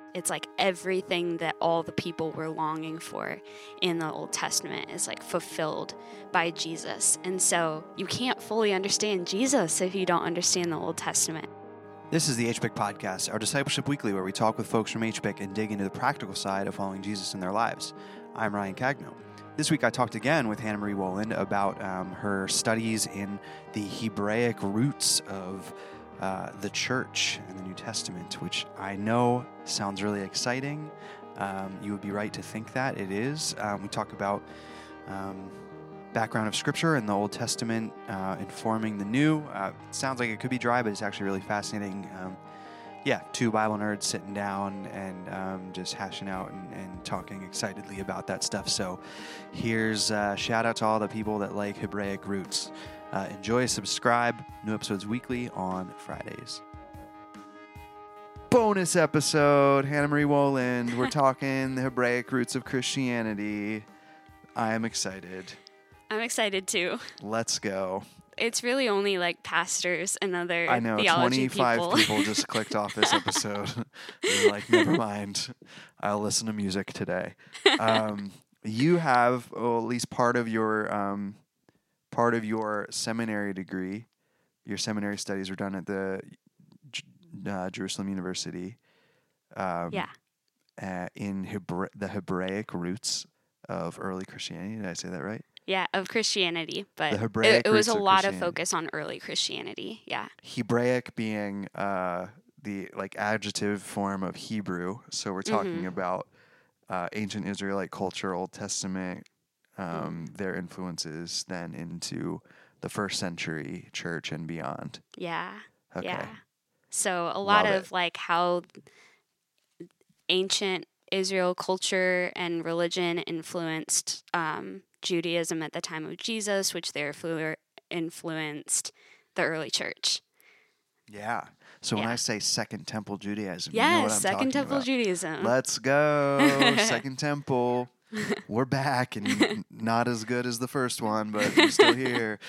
it's like everything that all the people were longing for in the Old Testament is like fulfilled by Jesus. And so you can't fully understand Jesus if you don't understand the Old Testament. This is the HPIC Podcast, our discipleship weekly where we talk with folks from HPIC and dig into the practical side of following Jesus in their lives. I'm Ryan Cagno. This week I talked again with Hannah Marie Woland about her studies in the Hebraic roots of the church in the New Testament, which I know sounds really exciting. You would be right to think that it is. We talk about background of Scripture and the Old Testament informing the New. It sounds like it could be dry, but it's actually really fascinating. Two Bible nerds sitting down and just hashing out and talking excitedly about that stuff. So here's a shout out to all the people that like Hebraic roots. Enjoy, subscribe. New episodes weekly on Fridays. Bonus episode, Hannah Marie Woland. We're talking the Hebraic roots of Christianity. I am excited. I'm excited too. Let's go. It's really only like pastors and other I know, theology 25 people just clicked off this episode. They're like, never mind. I'll listen to music today. You have at least part of your seminary degree. Your seminary studies were done at the Jerusalem University. In the Hebraic roots of early Christianity. Did I say that right? Yeah, of Christianity, but Hebraic it was a roots of lot of Christianity. focus on early Christianity. Yeah. Hebraic being the adjective form of Hebrew. So we're talking about ancient Israelite culture, Old Testament, their influences then into the first century church and beyond. Yeah. Okay. Yeah. So a lot Love of like how ancient Israel culture and religion influenced Judaism at the time of Jesus, which therefore influenced the early church. Yeah. So when I say Second Temple Judaism, yes, you know what I'm Second talking Temple about. Judaism. Let's go. Second Temple. We're back and not as good as the first one, but we're still here.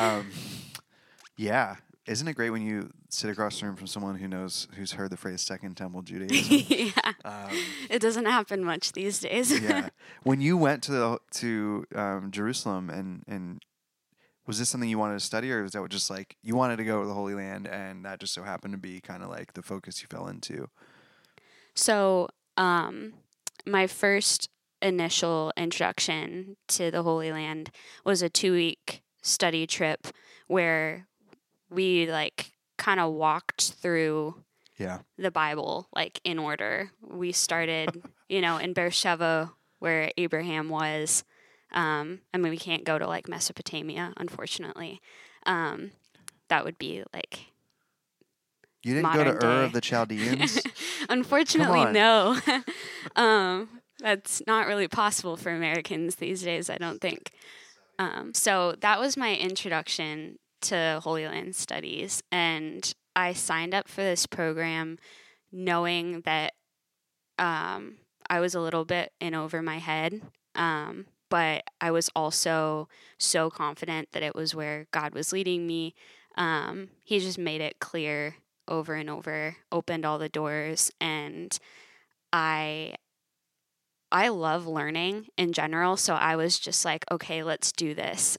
Isn't it great when you sit across the room from someone who's heard the phrase Second Temple Judaism? Yeah. It doesn't happen much these days. Yeah. When you went to Jerusalem and was this something you wanted to study, or was that just like you wanted to go to the Holy Land and that just so happened to be kind of like the focus you fell into? So, my first initial introduction to the Holy Land was a 2-week study trip where we like kind of walked through the Bible like in order. We started, in Beersheba where Abraham was. We can't go to like Mesopotamia, unfortunately. That would be like you didn't go to day. Ur of the Chaldeans? Unfortunately, no. That's not really possible for Americans these days, I don't think. So that was my introduction to Holy Land Studies, and I signed up for this program knowing that I was a little bit in over my head, but I was also so confident that it was where God was leading me. He just made it clear over and over, opened all the doors, and I love learning in general, so I was just like, okay, let's do this.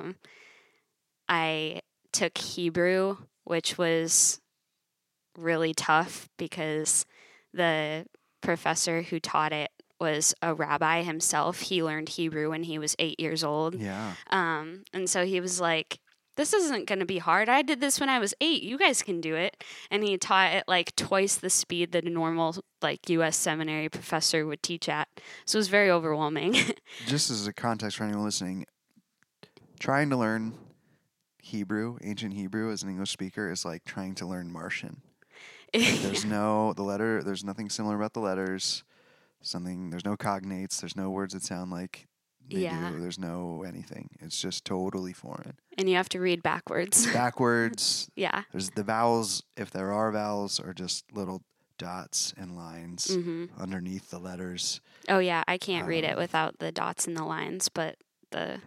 I took Hebrew, which was really tough because the professor who taught it was a rabbi himself. He learned Hebrew when he was 8 years old. Yeah. And so he was like, this isn't going to be hard. I did this when I was 8. You guys can do it. And he taught it like twice the speed that a normal like U.S. seminary professor would teach at. So it was very overwhelming. Just as a context for anyone listening, trying to learn Hebrew, ancient Hebrew as an English speaker is like trying to learn Martian. Like there's nothing similar about the letters. There's no cognates. There's no words that sound like they do. There's no anything. It's just totally foreign. And you have to read backwards. Yeah. There's the vowels, if there are vowels, are just little dots and lines underneath the letters. Oh yeah, I can't read it without the dots and the lines, but the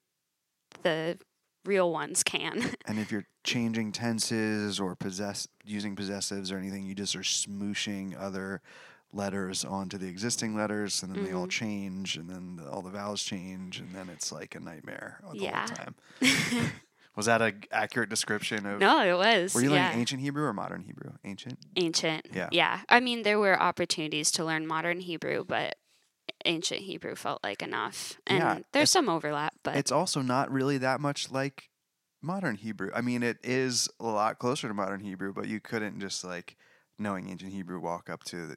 real ones can. And if you're changing tenses or using possessives or anything, you just are smooshing other letters onto the existing letters, and then they all Mhm. change, and then all the vowels change, and then it's like a nightmare the Yeah. whole time. Was that an accurate description of? No, it was. Were you Yeah. learning ancient Hebrew or modern Hebrew? Ancient. Ancient. Yeah. Yeah. I mean, there were opportunities to learn modern Hebrew, but ancient Hebrew felt like enough. And Yeah, there's some overlap, but It's also not really that much like modern Hebrew. I mean, it is a lot closer to modern Hebrew, but you couldn't just like knowing ancient Hebrew walk up to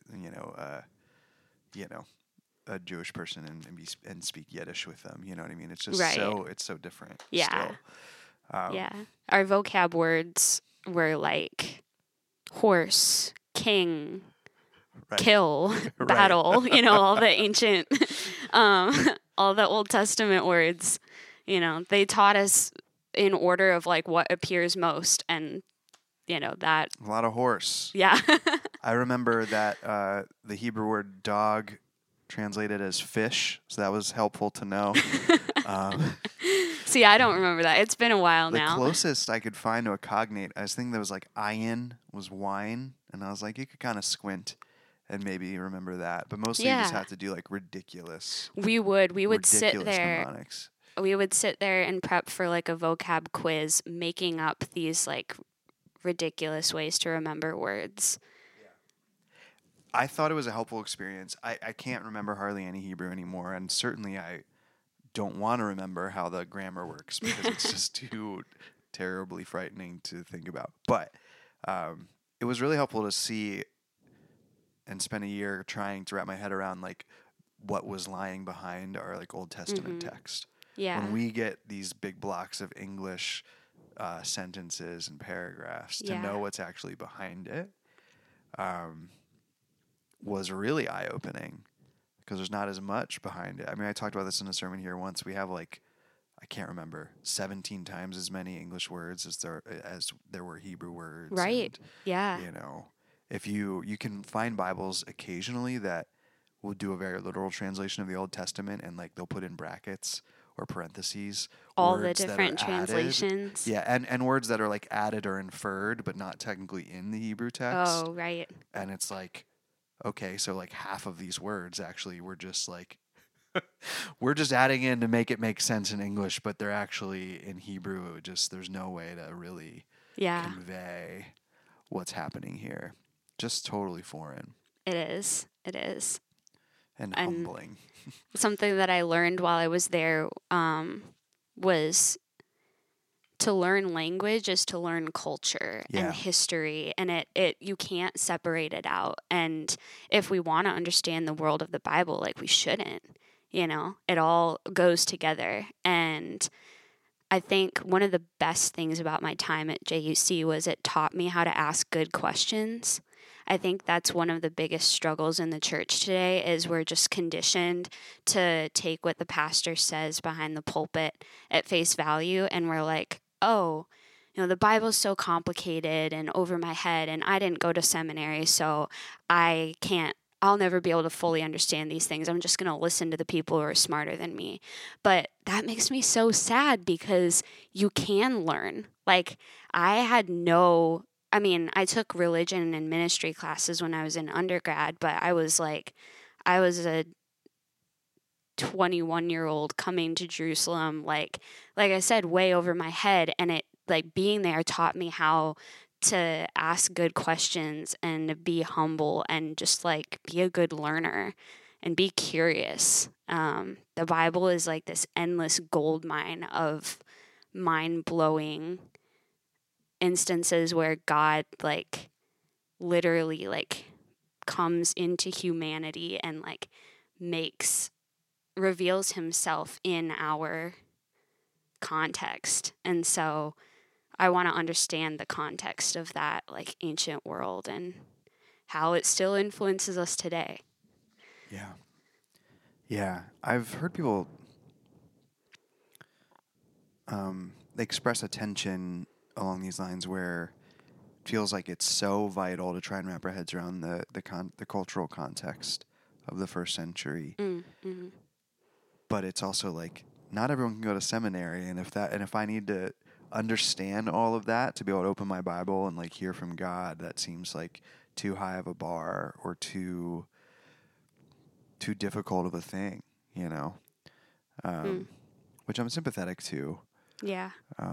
a Jewish person and speak Yiddish with them. You know what I mean? It's just Right. it's so different. Yeah. Still. yeah. Our vocab words were like horse, king, Right. kill, Right. battle, all the ancient, all the Old Testament words, they taught us in order of like what appears most. And, that, A lot of horse. yeah. I remember that the Hebrew word dog translated as fish, so that was helpful to know. See, I don't remember that. It's been a while The now. closest I could find to a cognate, I was thinking that was like ayin was wine, and I was like, you could kind of squint and maybe remember that, but mostly you just Yeah. have to do like ridiculous. We would sit ridiculous there. mnemonics. We would sit there and prep for like a vocab quiz, making up these like ridiculous ways to remember words. I thought it was a helpful experience. I can't remember hardly any Hebrew anymore, and certainly I don't want to remember how the grammar works because it's just too terribly frightening to think about. But it was really helpful to see and spend a year trying to wrap my head around like what was lying behind our like Old Testament text. Yeah. When we get these big blocks of English sentences and paragraphs, to know what's actually behind it was really eye-opening because there's not as much behind it. I mean, I talked about this in a sermon here once. We have like, I can't remember, 17 times as many English words as there were Hebrew words. Right. And, Yeah. If you can find Bibles occasionally that will do a very literal translation of the Old Testament, and like they'll put in brackets or parentheses All the words that are different added. translations. Yeah, and words that are like added or inferred, but not technically in the Hebrew text. Oh, right. And it's like, okay, so like half of these words actually were just like we're just adding in to make it make sense in English, but they're actually in Hebrew. There's no way to really convey what's happening here. Just totally foreign. It is. It is. And humbling. Something that I learned while I was there was to learn language is to learn culture and history, and it you can't separate it out. And if we want to understand the world of the Bible, like we shouldn't, it all goes together. And I think one of the best things about my time at JUC was it taught me how to ask good questions. I think that's one of the biggest struggles in the church today is we're just conditioned to take what the pastor says behind the pulpit at face value, and we're like, oh, the Bible's so complicated and over my head, and I didn't go to seminary, so I'll never be able to fully understand these things. I'm just going to listen to the people who are smarter than me. But that makes me so sad because you can learn. Like, I took religion and ministry classes when I was in undergrad, but I was a 21-year-old coming to Jerusalem, like I said, way over my head. And it, like, being there taught me how to ask good questions and be humble and just like be a good learner and be curious. The Bible is like this endless gold mine of mind-blowing instances where God like literally like comes into humanity and like reveals himself in our context. And so I want to understand the context of that like ancient world and how it still influences us today. Yeah. Yeah. I've heard people express a tension along these lines where it feels like it's so vital to try and wrap our heads around the cultural context of the first century. Mm-hmm. But it's also like not everyone can go to seminary, and if I need to understand all of that to be able to open my Bible and like hear from God, that seems like too high of a bar or too too difficult of a thing, you know, which I'm sympathetic to. Yeah.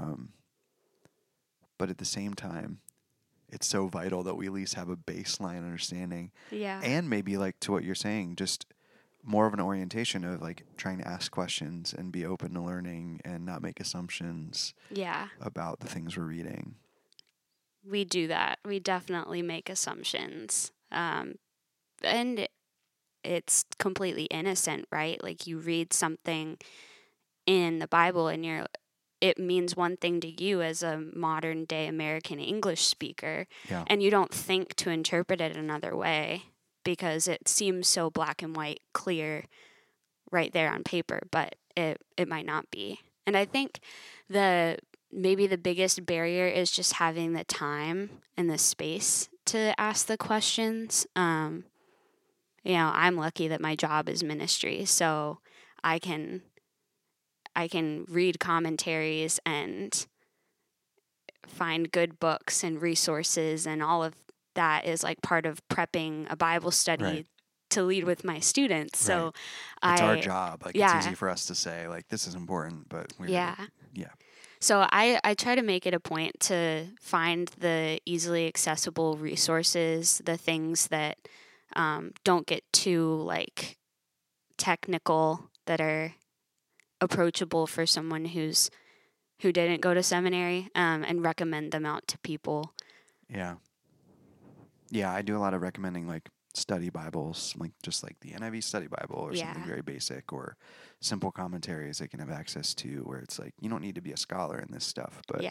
But at the same time, it's so vital that we at least have a baseline understanding. Yeah. And maybe, like, to what you're saying, just more of an orientation of, like, trying to ask questions and be open to learning and not make assumptions Yeah. about the things we're reading. We do that. We definitely make assumptions. And it's completely innocent, right? Like, you read something in the Bible and it means one thing to you as a modern day American English speaker, Yeah. and you don't think to interpret it another way because it seems so black and white clear right there on paper, but it might not be. And I think maybe the biggest barrier is just having the time and the space to ask the questions. I'm lucky that my job is ministry, so I can read commentaries and find good books and resources, and all of that is like part of prepping a Bible study to lead with my students. So it's our job. Like, yeah. it's easy for us to say, like, this is important, but yeah. Yeah. So I try to make it a point to find the easily accessible resources, the things that don't get too, like, technical, that are approachable for someone who didn't go to seminary, and recommend them out to people. Yeah. Yeah, I do a lot of recommending, like, study Bibles, like just like the NIV study Bible or something very basic, or simple commentaries they can have access to, where it's like, you don't need to be a scholar in this stuff, but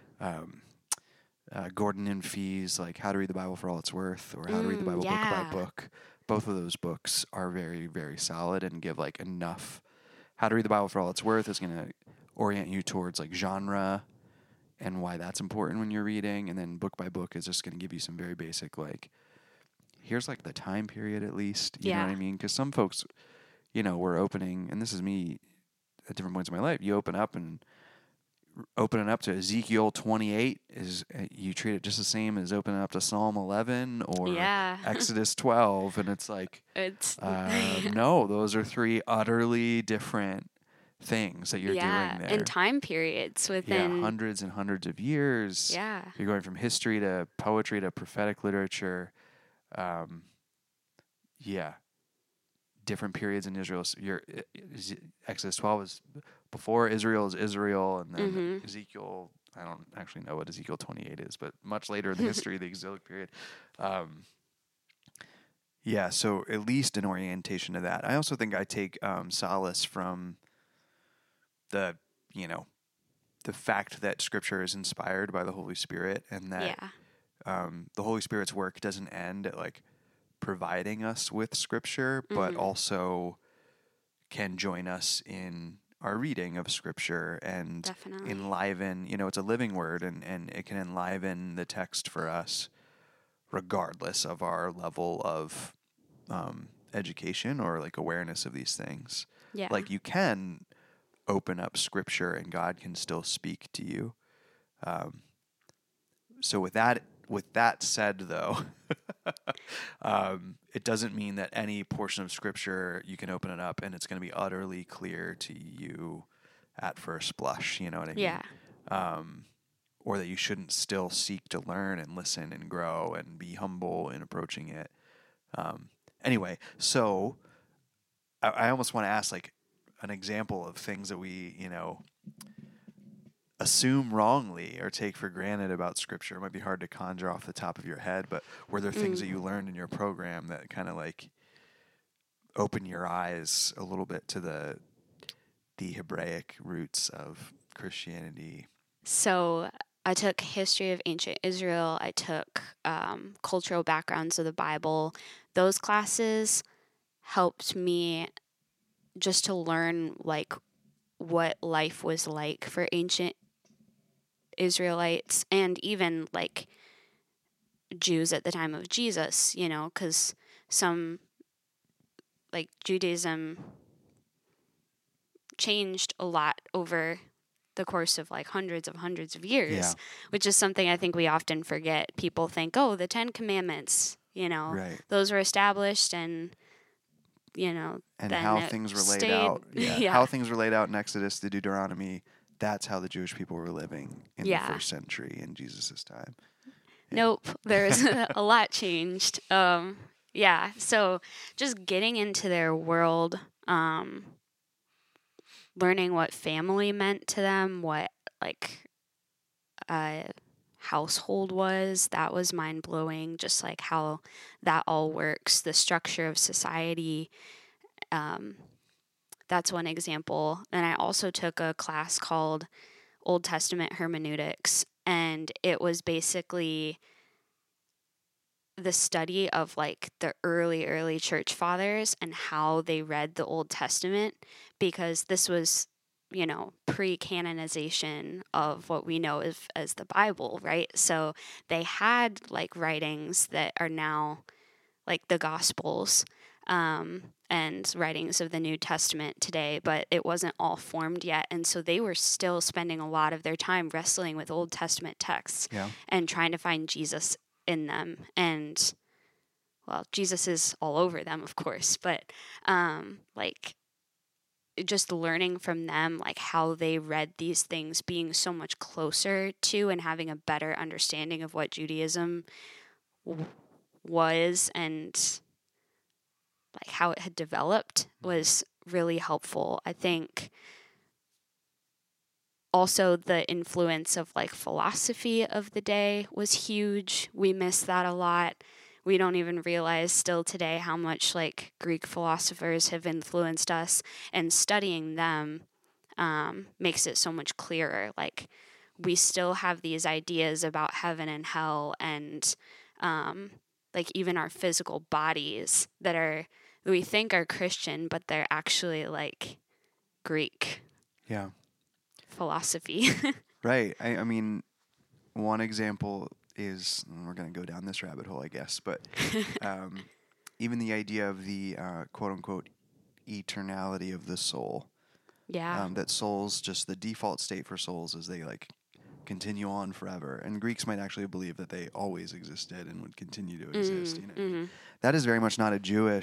Gordon and Fee's, like, How to Read the Bible for All It's Worth, or How to Read the Bible Book by Book. Both of those books are very, very solid and give, like, enough. How to Read the Bible for All It's Worth is going to orient you towards, like, genre and why that's important when you're reading. And then Book by Book is just going to give you some very basic, like, here's, like, the time period at least. You know what I mean? Because some folks, we're opening, and this is me at different points in my life, you opening up to Ezekiel 28 is, you treat it just the same as opening up to Psalm 11 or Exodus 12, and it's like, no, those are three utterly different things that you're doing there. And time periods within hundreds and hundreds of years. You're going from history to poetry to prophetic literature. Different periods in Israel. Exodus 12 is before Israel is Israel, and then Ezekiel, I don't actually know what Ezekiel 28 is, but much later in the history of the exilic period. So at least an orientation to that. I also think I take solace from the fact that Scripture is inspired by the Holy Spirit, and that the Holy Spirit's work doesn't end at, like, providing us with Scripture, but also can join us in our reading of Scripture and enliven, it's a living word, and it can enliven the text for us regardless of our level of education or, like, awareness of these things. Like, you can open up Scripture and God can still speak to you. So with that said, though, it doesn't mean that any portion of Scripture you can open it up and it's going to be utterly clear to you at first blush. You know what I mean? Or that you shouldn't still seek to learn and listen and grow and be humble in approaching it. Anyway, so I almost want to ask, like, an example of things that we, assume wrongly or take for granted about Scripture. It might be hard to conjure off the top of your head, but were there things that you learned in your program that kind of, like, open your eyes a little bit to the Hebraic roots of Christianity? So I took history of ancient Israel. I took cultural backgrounds of the Bible. Those classes helped me just to learn, like, what life was like for ancient Israelites and even, like, Jews at the time of Jesus, because some, like, Judaism changed a lot over the course of, like, hundreds of years, which is something I think we often forget. People think, the 10 Commandments, those were established and and how things were laid out. Yeah, how things were laid out in Exodus to Deuteronomy. That's how the Jewish people were living in the first century in Jesus' time. Yeah. Nope, there's a lot changed. So just getting into their world, learning what family meant to them, what like a household was, that was mind blowing. Just like how that all works, the structure of society. That's one example. And I also took a class called Old Testament Hermeneutics, and it was basically the study of like the early church fathers and how they read the Old Testament, because this was, pre-canonization of what we know as the Bible, right? So they had like writings that are now like the Gospels, and writings of the New Testament today, but it wasn't all formed yet. And so they were still spending a lot of their time wrestling with Old Testament texts and trying to find Jesus in them. And, well, Jesus is all over them, of course, but like just learning from them, like how they read these things, being so much closer to and having a better understanding of what Judaism was and like how it had developed was really helpful. I think also the influence of like philosophy of the day was huge. We miss that a lot. We don't even realize still today how much like Greek philosophers have influenced us, and studying them makes it so much clearer. Like we still have these ideas about heaven and hell, and like even our physical bodies that we think are Christian, but they're actually like Greek philosophy. Right. I mean, one example is, and we're going to go down this rabbit hole, I guess, but even the idea of the quote-unquote eternality of the soul. Yeah. That souls, just the default state for souls is they like continue on forever. And Greeks might actually believe that they always existed and would continue to exist. That is very much not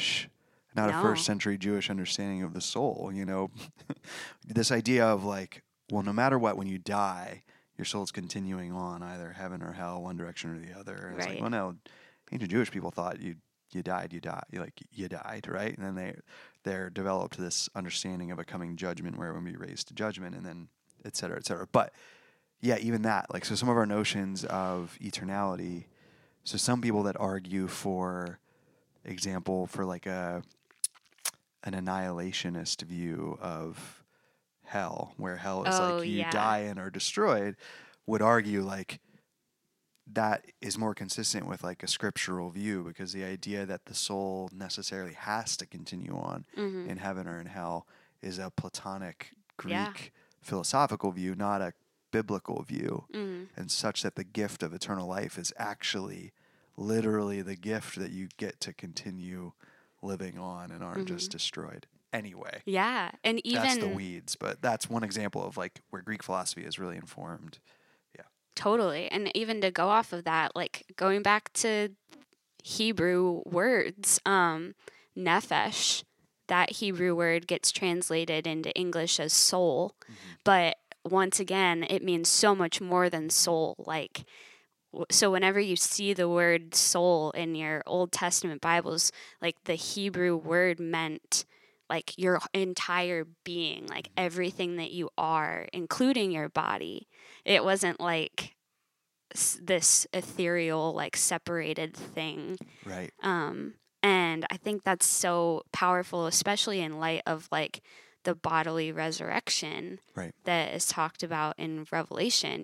a first century Jewish understanding of the soul. This idea of like, well, no matter what, when you die, your soul's continuing on, either heaven or hell, one direction or the other. And it's like, well, no, ancient Jewish people thought you died, you died, right? And then they're developed this understanding of a coming judgment where it will be raised to judgment, and then et cetera, et cetera. But yeah, even that, like, so some of our notions of eternality, so some people that argue, for example, for like an annihilationist view of hell, where hell is like you die and are destroyed, would argue like that is more consistent with like a scriptural view, because the idea that the soul necessarily has to continue on in heaven or in hell is a Platonic Greek philosophical view, not a biblical view, and such that the gift of eternal life is actually literally the gift that you get to continue living on and aren't just destroyed anyway. Yeah, and even that's the weeds, but that's one example of like where Greek philosophy is really informed. Yeah, totally. And even to go off of that, like going back to Hebrew words, nephesh, that Hebrew word gets translated into English as soul, but once again, it means so much more than soul. Like, so whenever you see the word soul in your Old Testament Bibles, like the Hebrew word meant like your entire being, like everything that you are, including your body. It wasn't like this ethereal, like separated thing. Right. And I think that's so powerful, especially in light of like the bodily resurrection that is talked about in Revelation,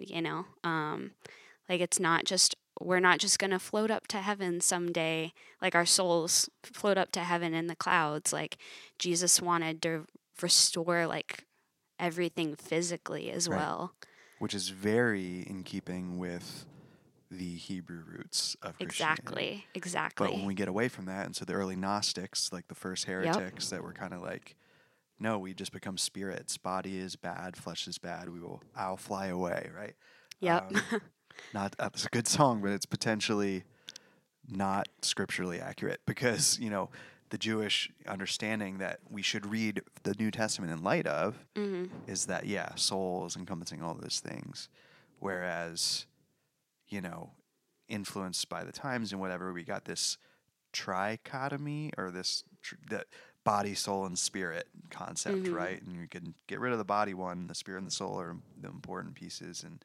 like it's not just, we're not just going to float up to heaven someday, like our souls float up to heaven in the clouds. Like Jesus wanted to restore like everything physically as well. Which is very in keeping with the Hebrew roots of Christianity. Exactly. But when we get away from that, and so the early Gnostics, like the first heretics that were kind of like, no, we just become spirits. Body is bad, flesh is bad. I'll fly away, right? Yep. That's a good song, but it's potentially not scripturally accurate, because the Jewish understanding that we should read the New Testament in light of is that, soul is encompassing all those things. Whereas, influenced by the times and whatever, we got this trichotomy or this the body, soul, and spirit concept, right? And you can get rid of the body one, the spirit and the soul are the important pieces. And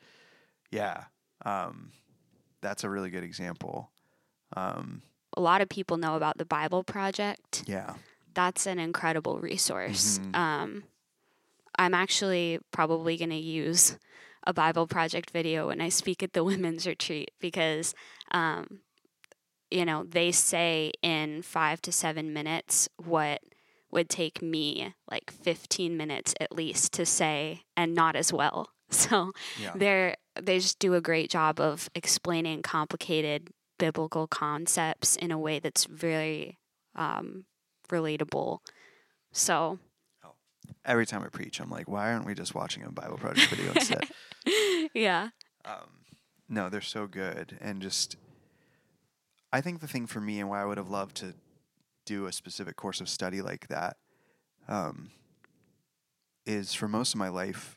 that's a really good example. A lot of people know about the Bible Project. Yeah. That's an incredible resource. I'm actually probably going to use a Bible Project video when I speak at the women's retreat because, they say in 5 to 7 minutes what would take me like 15 minutes at least to say, and not as well. So they just do a great job of explaining complicated biblical concepts in a way that's very relatable. So every time I preach, I'm like, why aren't we just watching a Bible Project video instead? Yeah. No, they're so good. And just, I think the thing for me and why I would have loved to do a specific course of study like that is for most of my life,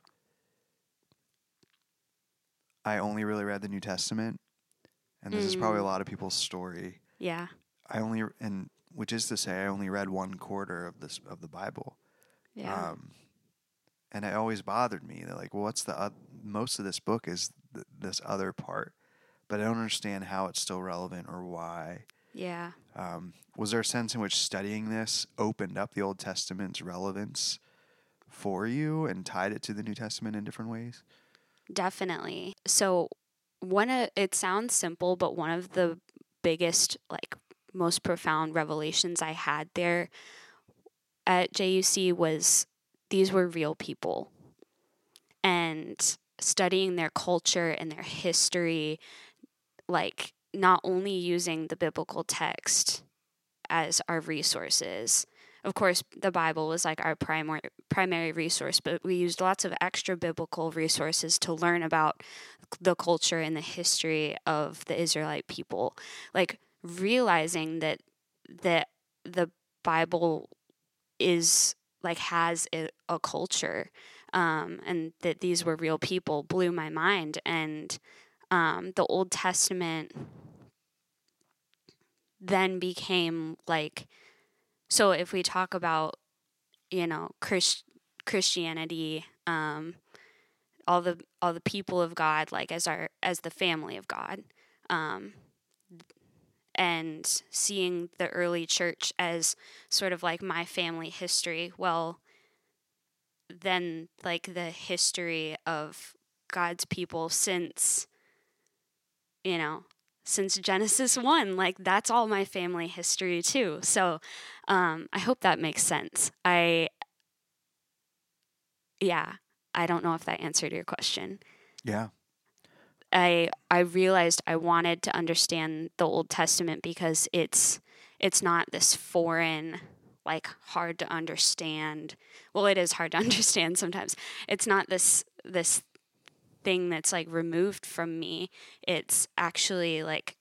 I only really read the New Testament. And this is probably a lot of people's story. Yeah. Which is to say, I only read 1/4 of the Bible. Yeah. And it always bothered me that, like, well, what's most of this book is this other part, but I don't understand how it's still relevant or why. Yeah. Was there a sense in which studying this opened up the Old Testament's relevance for you and tied it to the New Testament in different ways? Definitely. So it sounds simple, but one of the biggest, like, most profound revelations I had there at JUC was these were real people. And studying their culture and their history, like, not only using the biblical text as our resources. Of course, the Bible was like our primary resource, but we used lots of extra biblical resources to learn about the culture and the history of the Israelite people. Like, realizing that the Bible is like has a culture, and that these were real people blew my mind. And the Old Testament then became like, so if we talk about, Christianity, all the people of God, like as the family of God, and seeing the early church as sort of like my family history, well, then like the history of God's people since Genesis 1, like that's all my family history too. So I hope that makes sense. I don't know if that answered your question. Yeah. I realized I wanted to understand the Old Testament because it's not this foreign, like, hard to understand. Well, it is hard to understand sometimes. It's not this thing that's like removed from me. It's actually like,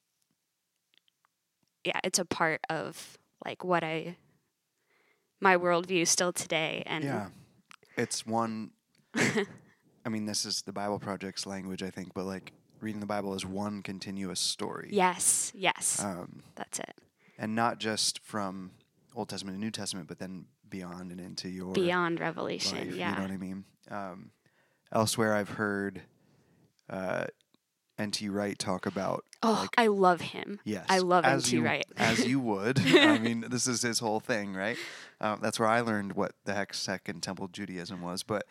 it's a part of like what my worldview still today. And it's one. I mean, this is the Bible Project's language, I think, but like reading the Bible is one continuous story. Yes. That's it. And not just from Old Testament and New Testament, but then beyond and into your beyond Revelation. life, Yeah. You know what I mean? Elsewhere, I've heard N.T. Wright talk about. I love him. Yes, I love N.T. Wright. As you would. I mean, this is his whole thing, right? That's where I learned what the heck Second Temple Judaism was. But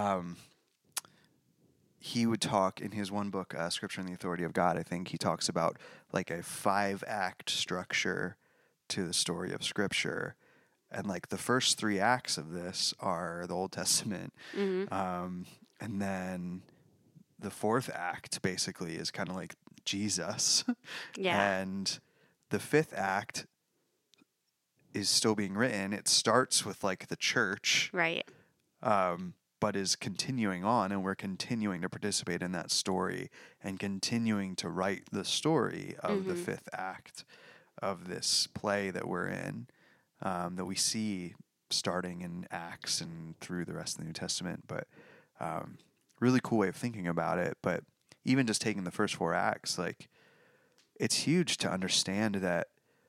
he would talk in his one book, Scripture and the Authority of God, I think he talks about like a 5-act structure to the story of Scripture. And like the first 3 acts of this are the Old Testament. Mm-hmm. And then the 4th act basically is kind of like Jesus. Yeah. And the 5th act is still being written. It starts with like the church. Right. But is continuing on, and we're continuing to participate in that story and continuing to write the story of the 5th act of this play that we're in. that we see starting in Acts and through the rest of the New Testament. But really cool way of thinking about it. But even just taking the first 4 Acts, like, it's huge to understand that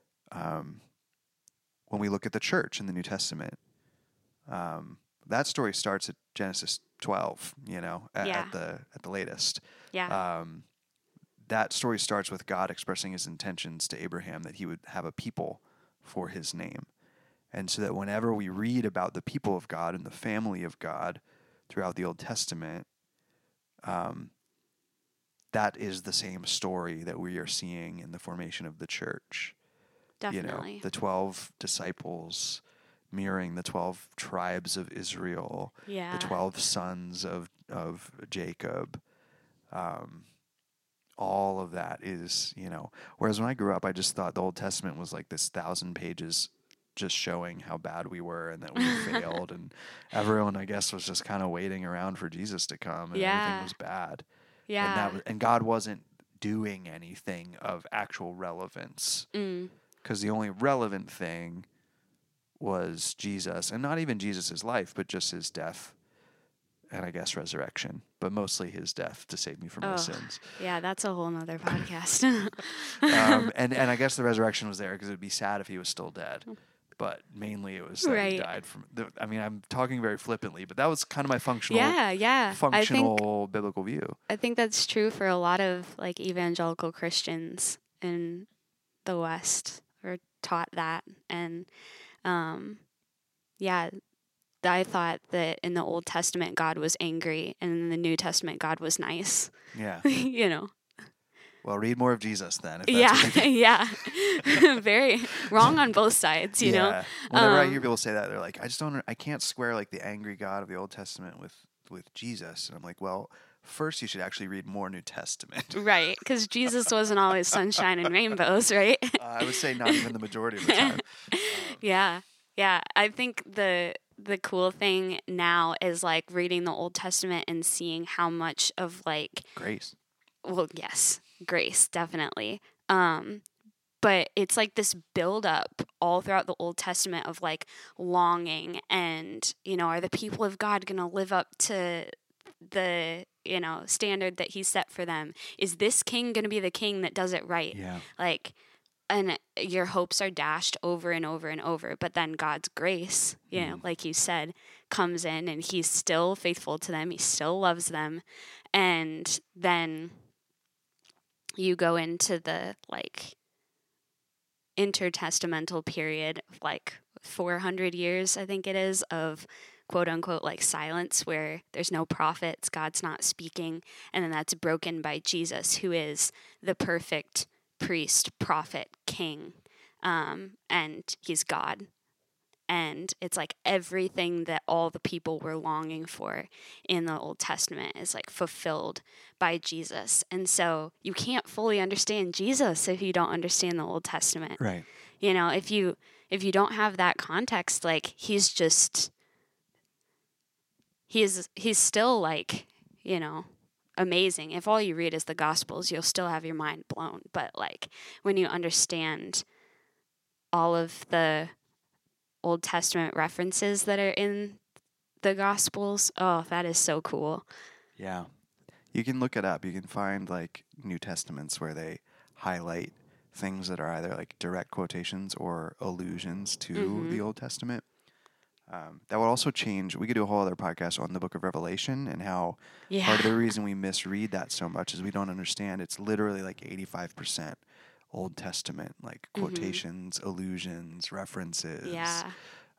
when we look at the church in the New Testament, that story starts at Genesis 12, at the latest. Yeah. That story starts with God expressing his intentions to Abraham that he would have a people for his name. And so that whenever we read about the people of God and the family of God throughout the Old Testament, that is the same story that we are seeing in the formation of the church. Definitely. The 12 disciples mirroring the 12 tribes of Israel, Yeah. the 12 sons of Jacob. All of that is, whereas when I grew up, I just thought the Old Testament was like this 1,000 pages just showing how bad we were and that we failed, and everyone, I guess, was just kind of waiting around for Jesus to come, and everything was bad. Yeah. And God wasn't doing anything of actual relevance, because the only relevant thing was Jesus, and not even Jesus's life, but just his death and I guess resurrection, but mostly his death to save me from my sins. Yeah, that's a whole nother podcast. And I guess the resurrection was there because it would be sad if he was still dead. But mainly it was that he died from. I'm talking very flippantly, but that was kind of my functional biblical view. I think that's true for a lot of like evangelical Christians in the West, or taught that, and I thought that in the Old Testament God was angry, and in the New Testament God was nice. Yeah. Well, read more of Jesus then. If that's yeah. Very wrong on both sides, you know. Whenever I hear people say that, they're like, I can't square like the angry God of the Old Testament with Jesus. And I'm like, well, first you should actually read more New Testament. Right, because Jesus wasn't always sunshine and rainbows, right? I would say not even the majority of the time. Yeah. I think the cool thing now is like reading the Old Testament and seeing how much of like grace. Well, yes, grace, definitely. But it's like this build up all throughout the Old Testament of like longing and, are the people of God going to live up to the, standard that he set for them? Is this king going to be the king that does it right? Yeah. And your hopes are dashed over and over and over, but then God's grace, like you said, comes in and he's still faithful to them. He still loves them. And then you go into the like intertestamental period of like 400 years, I think it is, of quote unquote like silence, where there's no prophets, God's not speaking. And then that's broken by Jesus, who is the perfect priest, prophet, king, and he's God. And it's like everything that all the people were longing for in the Old Testament is like fulfilled by Jesus. And so you can't fully understand Jesus if you don't understand the Old Testament. Right. If you don't have that context, like he's still like, amazing. If all you read is the Gospels, you'll still have your mind blown. But like when you understand all of the Old Testament references that are in the Gospels, that is so cool. Yeah. You can look it up. You can find like New Testaments where they highlight things that are either like direct quotations or allusions to the Old Testament. That would also change. We could do a whole other podcast on the book of Revelation and how part of the reason we misread that so much is we don't understand. It's literally like 85% Old Testament, like quotations, allusions, references. Yeah.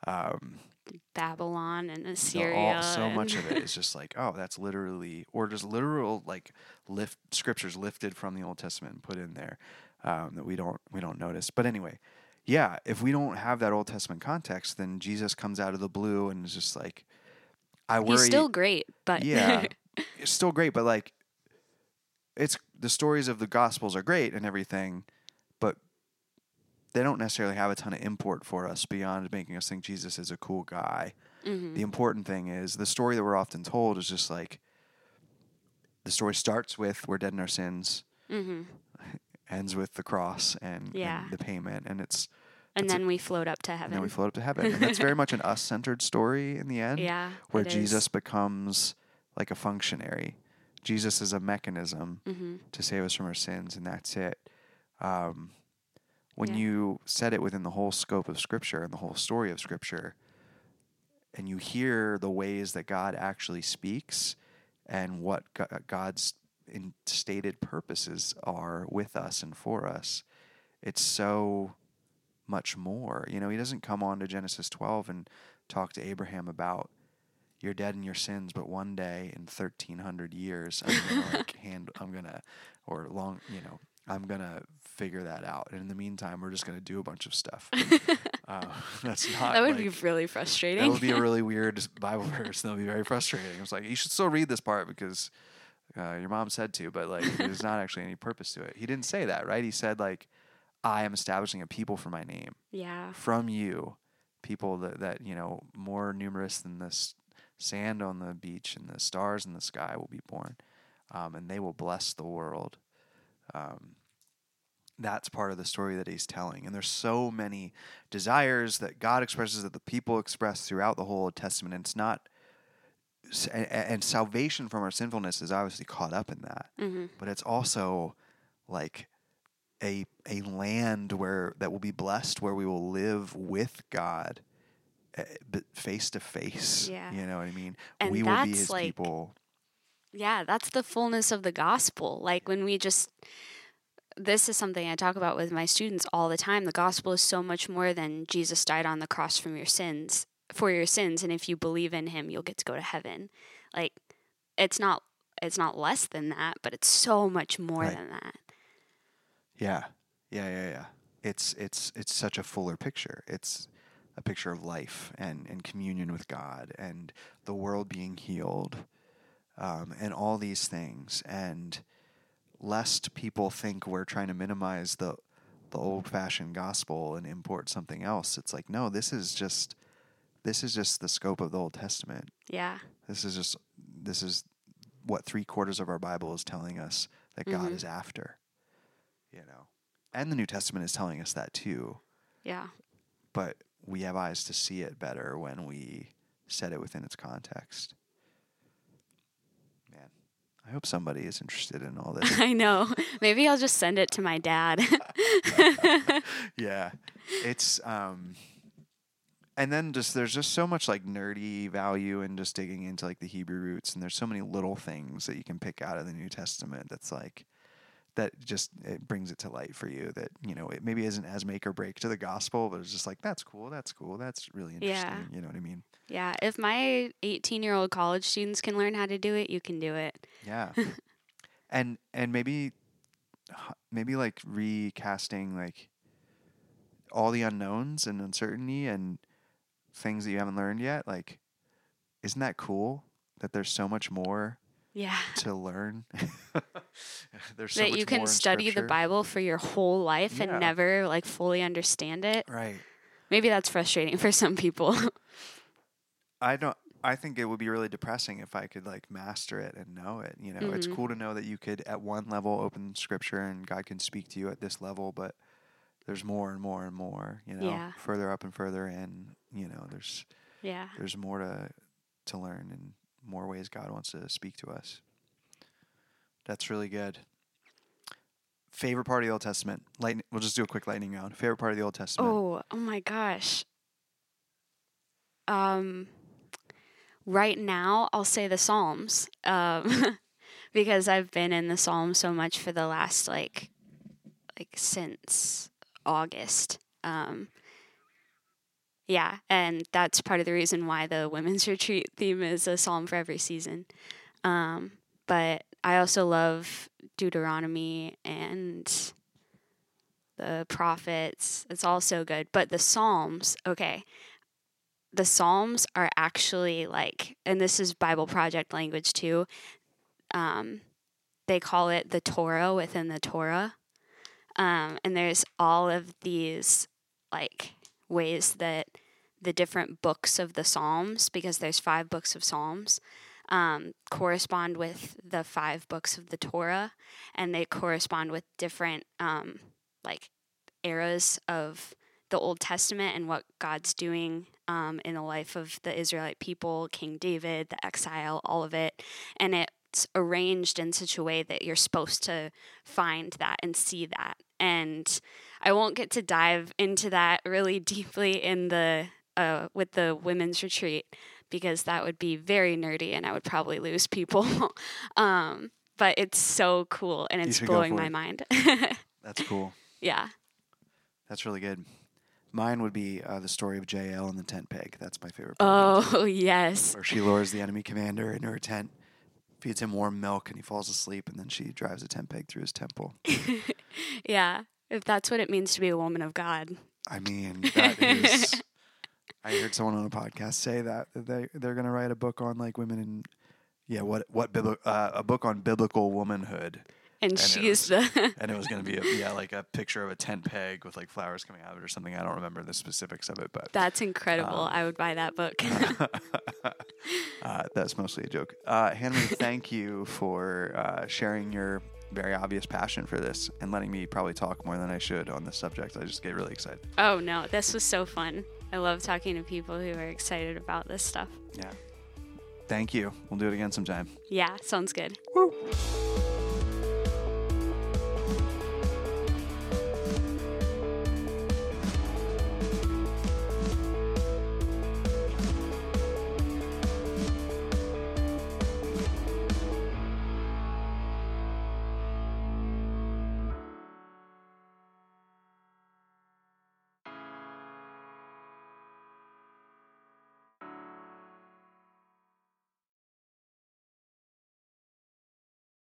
Babylon and Assyria. So much of it is just like, that's literally, or just literal like scriptures lifted from the Old Testament and put in there that we don't notice. But anyway. Yeah, if we don't have that Old Testament context, then Jesus comes out of the blue and is just like, I worry. He's still great, but yeah, it's still great, but like, it's the stories of the Gospels are great and everything, but they don't necessarily have a ton of import for us beyond making us think Jesus is a cool guy. Mm-hmm. The important thing is the story that we're often told is just like, the story starts with we're dead in our sins. Mm-hmm. Ends with the cross and the payment, and it's And then we float up to And then heaven. we float up to heaven. And that's very much an us-centered story in the end, Yeah, where it is. Jesus becomes like a functionary. Jesus is a mechanism to save us from our sins, and that's it. When Yeah. you set it within the whole scope of Scripture and the whole story of Scripture, and you hear the ways that God actually speaks and what God's stated purposes are with us and for us, it's so much more. You know, he doesn't come on to Genesis 12 and talk to Abraham about you're dead in your sins, but one day in 1,300 years, I'm gonna figure that out. And in the meantime, we're just gonna do a bunch of stuff. That's not. That would be really frustrating. That would be a really weird Bible verse. That would be very frustrating. It's like, you should still read this part because your mom said to, but like, there's not actually any purpose to it. He didn't say that, right? He said like, I am establishing a people for my name. Yeah. From you, people that more numerous than this sand on the beach and the stars in the sky will be born, and they will bless the world. That's part of the story that he's telling. And there's so many desires that God expresses, that the people express throughout the whole Old Testament. And it's not, and salvation from our sinfulness is obviously caught up in that. But it's also like a land that will be blessed, where we will live with God, but face to face. Yeah. You know what I mean? And we will be that's his like, people. Yeah, that's the fullness of the gospel. Like when this is something I talk about with my students all the time. The gospel is so much more than Jesus died on the cross for your sins, and if you believe in him, you'll get to go to heaven. Like it's not less than that, but it's so much more than that. Yeah. It's such a fuller picture. It's a picture of life and communion with God and the world being healed, and all these things. And lest people think we're trying to minimize the old-fashioned gospel and import something else, it's like, no, this is just the scope of the Old Testament. Yeah. This is what 3/4 of our Bible is telling us that God is after. And the New Testament is telling us that too. Yeah. But we have eyes to see it better when we set it within its context. Man, I hope somebody is interested in all this. I know. Maybe I'll just send it to my dad. Yeah. It's and then there's just so much like nerdy value in just digging into like the Hebrew roots, and there's so many little things that you can pick out of the New Testament that's like, that just, it brings it to light for you, that it maybe isn't as make or break to the gospel, but it's just like, that's cool, that's really interesting. Yeah. You know what I mean? Yeah, if my 18-year-old college students can learn how to do it, you can do it. Yeah. and maybe like recasting like all the unknowns and uncertainty and things that you haven't learned yet. Like, isn't that cool that there's so much more to learn? There's so that much you can more in study Scripture. the Bible for your whole life and never like fully understand it. Right. Maybe that's frustrating for some people. I think it would be really depressing if I could like master it and know it. It's cool to know that you could at one level open Scripture and God can speak to you at this level, but there's more and more and more, further up and further in, there's more to learn and more ways God wants to speak to us. That's really good. Favorite part of the Old Testament? We'll just do a quick lightning round. Favorite part of the Old Testament? Oh my gosh. Right now, I'll say the Psalms, because I've been in the Psalms so much for the last like since August. Yeah, and that's part of the reason why the women's retreat theme is a psalm for every season. But I also love Deuteronomy and the prophets. It's all so good. But the Psalms, okay. The Psalms are actually like, and this is Bible Project language too, they call it the Torah within the Torah. And there's all of these like ways that the different books of the Psalms, because there's 5 books of Psalms, correspond with the 5 books of the Torah, and they correspond with different like eras of the Old Testament and what God's doing in the life of the Israelite people, King David, the exile, all of it. And it's arranged in such a way that you're supposed to find that and see that. And I won't get to dive into that really deeply in the with the women's retreat, because that would be very nerdy and I would probably lose people. But it's so cool and it's blowing my mind. That's cool. Yeah. That's really good. Mine would be the story of Jael and the tent peg. That's my favorite part. Oh, yes. Where she lures the enemy commander into her tent, feeds him warm milk, and he falls asleep, and then she drives a tent peg through his temple. Yeah. If that's what it means to be a woman of God. I mean, that is... I heard someone on a podcast say that they're going to write a book on like women and a book on biblical womanhood. And she's and it was going to be like a picture of a tent peg with like flowers coming out of it or something. I don't remember the specifics of it, but that's incredible. I would buy that book. That's mostly a joke. Henry, thank you for sharing your very obvious passion for this and letting me probably talk more than I should on this subject. I just get really excited. Oh no, this was so fun. I love talking to people who are excited about this stuff. Yeah. Thank you. We'll do it again sometime. Yeah, sounds good. Woo.